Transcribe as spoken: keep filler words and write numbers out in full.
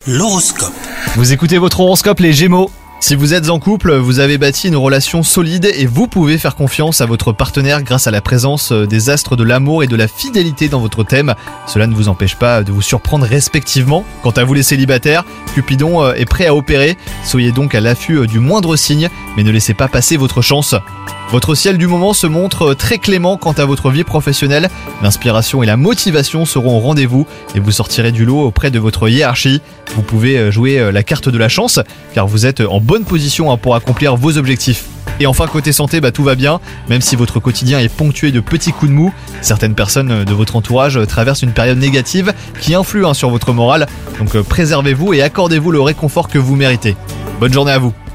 L'horoscope. Vous écoutez votre horoscope les Gémeaux. Si vous êtes en couple, vous avez bâti une relation solide et vous pouvez faire confiance à votre partenaire grâce à la présence des astres de l'amour et de la fidélité dans votre thème. Cela ne vous empêche pas de vous surprendre respectivement. Quant à vous les célibataires, Cupidon est prêt à opérer. Soyez donc à l'affût du moindre signe, mais ne laissez pas passer votre chance. Votre ciel du moment se montre très clément quant à votre vie professionnelle. L'inspiration et la motivation seront au rendez-vous et vous sortirez du lot auprès de votre hiérarchie. Vous pouvez jouer la carte de la chance car vous êtes en bonne position pour accomplir vos objectifs. Et enfin côté santé, bah, tout va bien, même si votre quotidien est ponctué de petits coups de mou. Certaines personnes de votre entourage traversent une période négative qui influe hein, sur votre morale. Donc euh, préservez-vous et accordez-vous le réconfort que vous méritez. Bonne journée à vous.